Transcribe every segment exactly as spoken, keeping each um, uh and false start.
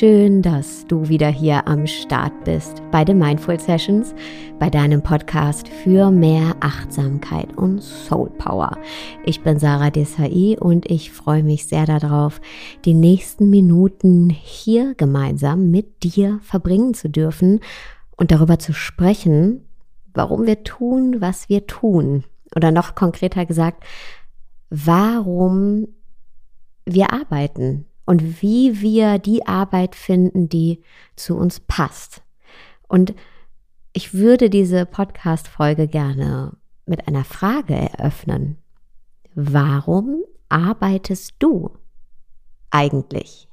schön, dass du wieder hier am Start bist bei den Mindful Sessions, bei deinem Podcast für mehr Achtsamkeit und Soul Power. Ich bin Sarah Desai und ich freue mich sehr darauf, die nächsten Minuten hier gemeinsam mit dir verbringen zu dürfen und darüber zu sprechen, warum wir tun, was wir tun. Oder noch konkreter gesagt, warum wir arbeiten. Und wie wir die Arbeit finden, die zu uns passt. Und ich würde diese Podcast-Folge gerne mit einer Frage eröffnen. Warum arbeitest du eigentlich?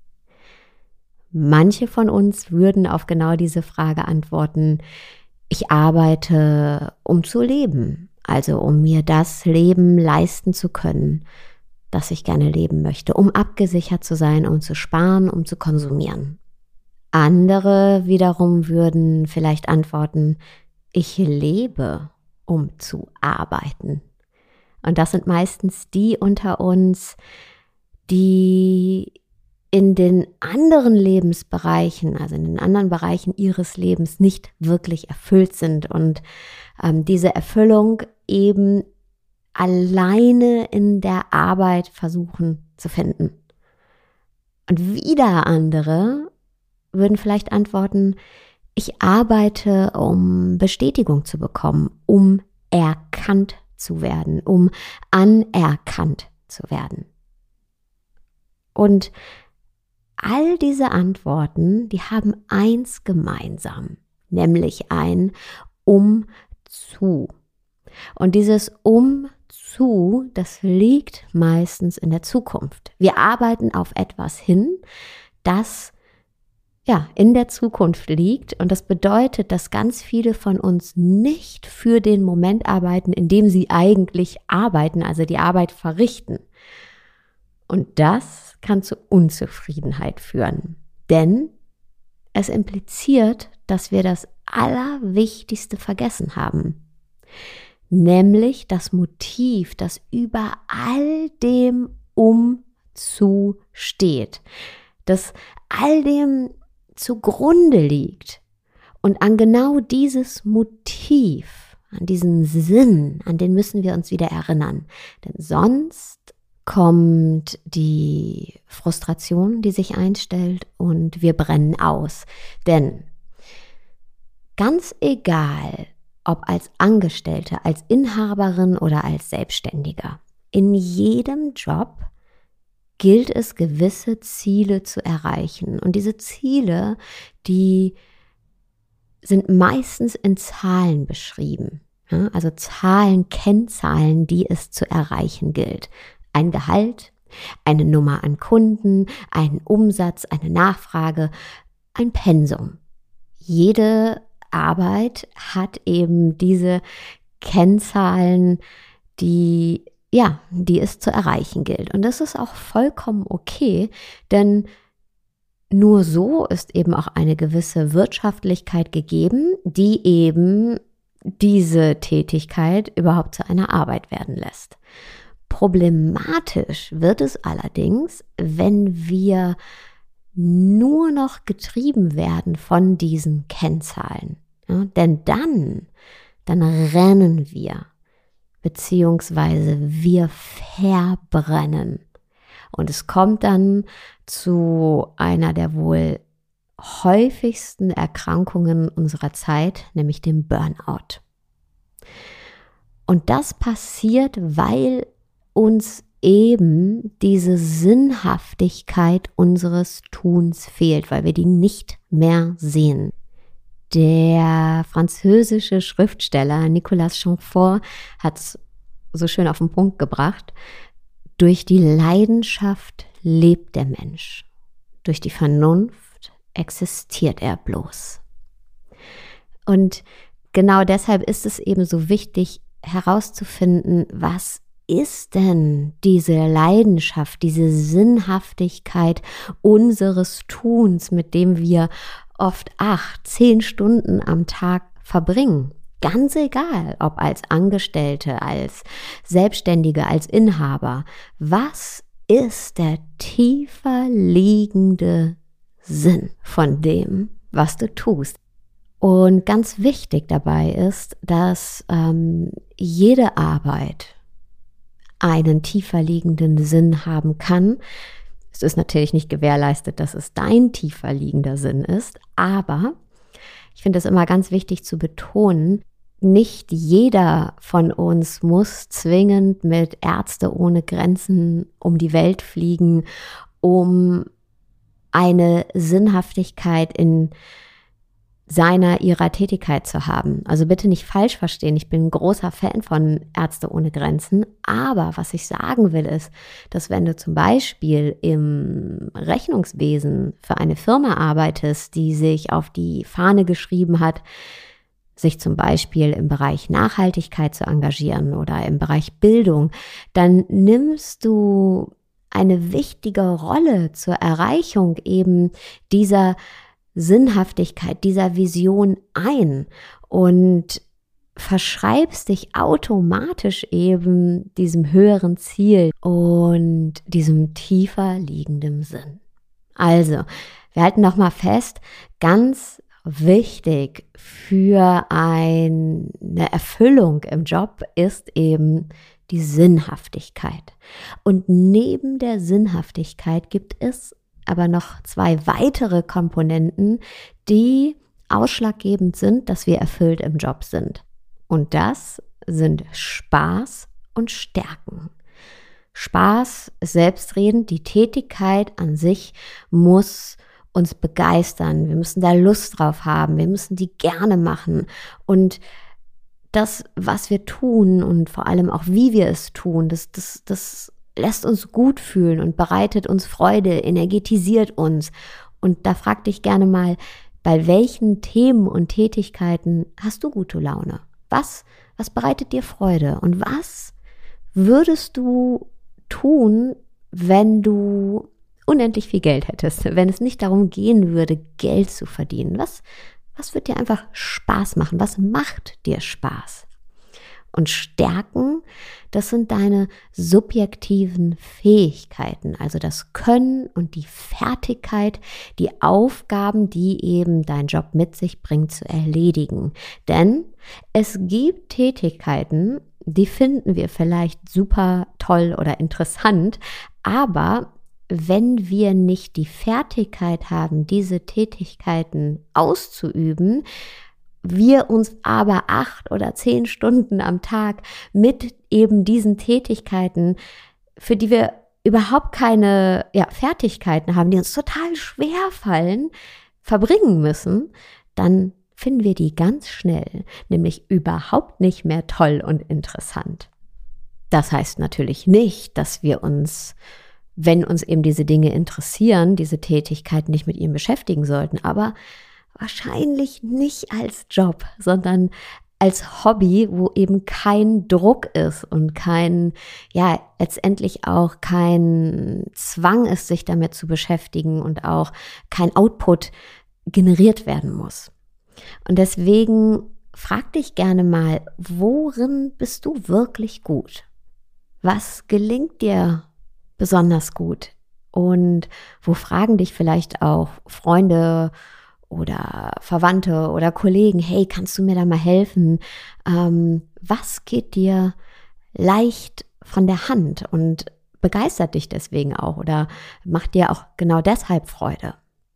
Manche von uns würden auf genau diese Frage antworten, ich arbeite, um zu leben, also um mir das Leben leisten zu können, das ich gerne leben möchte, um abgesichert zu sein, um zu sparen, um zu konsumieren. Andere wiederum würden vielleicht antworten, ich lebe, um zu arbeiten. Und das sind meistens die unter uns, die in den anderen Lebensbereichen, also in den anderen Bereichen ihres Lebens nicht wirklich erfüllt sind und ähm, diese Erfüllung eben alleine in der Arbeit versuchen zu finden. Und wieder andere würden vielleicht antworten, ich arbeite, um Bestätigung zu bekommen, um erkannt zu werden, um anerkannt zu werden. Und all diese Antworten, die haben eins gemeinsam, nämlich ein Um-zu. Und dieses Um-zu, das liegt meistens in der Zukunft. Wir arbeiten auf etwas hin, das ja in der Zukunft liegt. Und das bedeutet, dass ganz viele von uns nicht für den Moment arbeiten, in dem sie eigentlich arbeiten, also die Arbeit verrichten. Und das kann zu Unzufriedenheit führen. Denn es impliziert, dass wir das Allerwichtigste vergessen haben. Nämlich das Motiv, das über all dem Umzu steht, das all dem zugrunde liegt. Und an genau dieses Motiv, an diesen Sinn, an den müssen wir uns wieder erinnern. Denn sonst kommt die Frustration, die sich einstellt, und wir brennen aus. Denn ganz egal, ob als Angestellte, als Inhaberin oder als Selbstständiger, in jedem Job gilt es, gewisse Ziele zu erreichen. Und diese Ziele, die sind meistens in Zahlen beschrieben. Ja, also Zahlen, Kennzahlen, die es zu erreichen gilt. Ein Gehalt, eine Nummer an Kunden, einen Umsatz, eine Nachfrage, ein Pensum. Jede Arbeit hat eben diese Kennzahlen, die, ja, die es zu erreichen gilt. Und das ist auch vollkommen okay, denn nur so ist eben auch eine gewisse Wirtschaftlichkeit gegeben, die eben diese Tätigkeit überhaupt zu einer Arbeit werden lässt. Problematisch wird es allerdings, wenn wir nur noch getrieben werden von diesen Kennzahlen. Ja, denn dann, dann rennen wir, beziehungsweise wir verbrennen. Und es kommt dann zu einer der wohl häufigsten Erkrankungen unserer Zeit, nämlich dem Burnout. Und das passiert, weil uns eben diese Sinnhaftigkeit unseres Tuns fehlt, weil wir die nicht mehr sehen. Der französische Schriftsteller Nicolas Chamfort hat es so schön auf den Punkt gebracht: Durch die Leidenschaft lebt der Mensch, durch die Vernunft existiert er bloß. Und genau deshalb ist es eben so wichtig herauszufinden, was ist denn diese Leidenschaft, diese Sinnhaftigkeit unseres Tuns, mit dem wir oft acht, zehn Stunden am Tag verbringen? Ganz egal, ob als Angestellte, als Selbstständige, als Inhaber. Was ist der tiefer liegende Sinn von dem, was du tust. Und ganz wichtig dabei ist, dass ähm, jede Arbeit einen tiefer liegenden Sinn haben kann. Es ist natürlich nicht gewährleistet, dass es dein tiefer liegender Sinn ist, aber ich finde es immer ganz wichtig zu betonen, nicht jeder von uns muss zwingend mit Ärzte ohne Grenzen um die Welt fliegen, um eine Sinnhaftigkeit in seiner, ihrer Tätigkeit zu haben. Also bitte nicht falsch verstehen, ich bin ein großer Fan von Ärzte ohne Grenzen, aber was ich sagen will ist, dass wenn du zum Beispiel im Rechnungswesen für eine Firma arbeitest, die sich auf die Fahne geschrieben hat, sich zum Beispiel im Bereich Nachhaltigkeit zu engagieren oder im Bereich Bildung, dann nimmst du eine wichtige Rolle zur Erreichung eben dieser Sinnhaftigkeit, dieser Vision ein und verschreibst dich automatisch eben diesem höheren Ziel und diesem tiefer liegenden Sinn. Also, wir halten nochmal fest, ganz wichtig für eine Erfüllung im Job ist eben die Sinnhaftigkeit. Und neben der Sinnhaftigkeit gibt es aber noch zwei weitere Komponenten, die ausschlaggebend sind, dass wir erfüllt im Job sind. Und das sind Spaß und Stärken. Spaß, selbstredend, die Tätigkeit an sich muss uns begeistern. Wir müssen da Lust drauf haben. Wir müssen die gerne machen. Und das, was wir tun und vor allem auch wie wir es tun, das, das, das lässt uns gut fühlen und bereitet uns Freude, energetisiert uns. Und da frag dich gerne mal, bei welchen Themen und Tätigkeiten hast du gute Laune? Was, was bereitet dir Freude? Und was würdest du tun, wenn du unendlich viel Geld hättest, wenn es nicht darum gehen würde, Geld zu verdienen? Was, was wird dir einfach Spaß machen? Was macht dir Spaß? Und Stärken, das sind deine subjektiven Fähigkeiten, also das Können und die Fertigkeit, die Aufgaben, die eben dein Job mit sich bringt, zu erledigen. Denn es gibt Tätigkeiten, die finden wir vielleicht super toll oder interessant, aber wenn wir nicht die Fertigkeit haben, diese Tätigkeiten auszuüben, wir uns aber acht oder zehn Stunden am Tag mit eben diesen Tätigkeiten, für die wir überhaupt keine ja, Fertigkeiten haben, die uns total schwer fallen, verbringen müssen, dann finden wir die ganz schnell, nämlich überhaupt nicht mehr toll und interessant. Das heißt natürlich nicht, dass wir uns, wenn uns eben diese Dinge interessieren, diese Tätigkeiten nicht mit ihnen beschäftigen sollten, aber wahrscheinlich nicht als Job, sondern als Hobby, wo eben kein Druck ist und kein, ja, letztendlich auch kein Zwang ist, sich damit zu beschäftigen und auch kein Output generiert werden muss. Und deswegen frag dich gerne mal, worin bist du wirklich gut? Was gelingt dir besonders gut? Und wo fragen dich vielleicht auch Freunde oder Verwandte oder Kollegen, hey, kannst du mir da mal helfen? Ähm, was geht dir leicht von der Hand und begeistert dich deswegen auch oder macht dir auch genau deshalb Freude?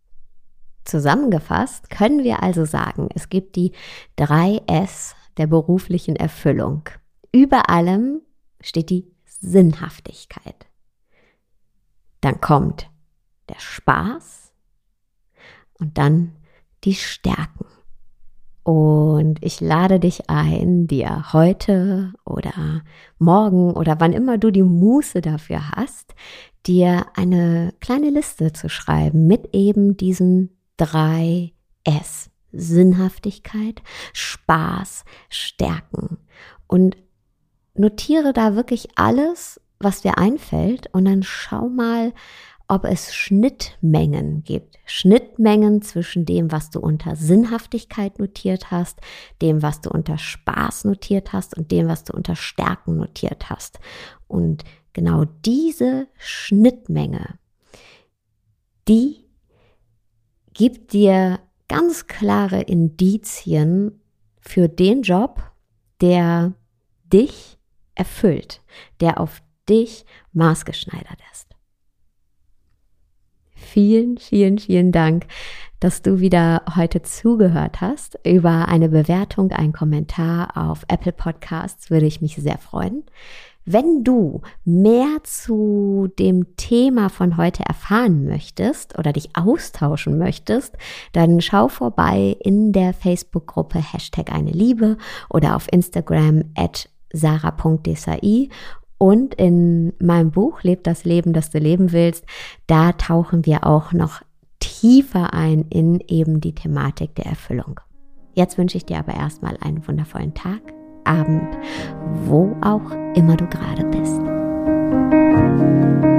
Zusammengefasst können wir also sagen, es gibt die drei S der beruflichen Erfüllung. Über allem steht die Sinnhaftigkeit. Dann kommt der Spaß und dann die Stärken. Und ich lade dich ein, dir heute oder morgen oder wann immer du die Muße dafür hast, dir eine kleine Liste zu schreiben mit eben diesen drei S. Sinnhaftigkeit, Spaß, Stärken. Und notiere da wirklich alles, was dir einfällt und dann schau mal, ob es Schnittmengen gibt. Schnittmengen zwischen dem, was du unter Sinnhaftigkeit notiert hast, dem, was du unter Spaß notiert hast und dem, was du unter Stärken notiert hast. Und genau diese Schnittmenge, die gibt dir ganz klare Indizien für den Job, der dich erfüllt, der auf dich maßgeschneidert ist. Vielen, vielen, vielen Dank, dass du wieder heute zugehört hast. Über eine Bewertung, einen Kommentar auf Apple Podcasts würde ich mich sehr freuen. Wenn du mehr zu dem Thema von heute erfahren möchtest oder dich austauschen möchtest, dann schau vorbei in der Facebook-Gruppe Hashtag eine Liebe oder auf Instagram at sarah punkt desai. Und in meinem Buch Leb das Leben, das du leben willst, da tauchen wir auch noch tiefer ein in eben die Thematik der Erfüllung. Jetzt wünsche ich dir aber erstmal einen wundervollen Tag, Abend, wo auch immer du gerade bist.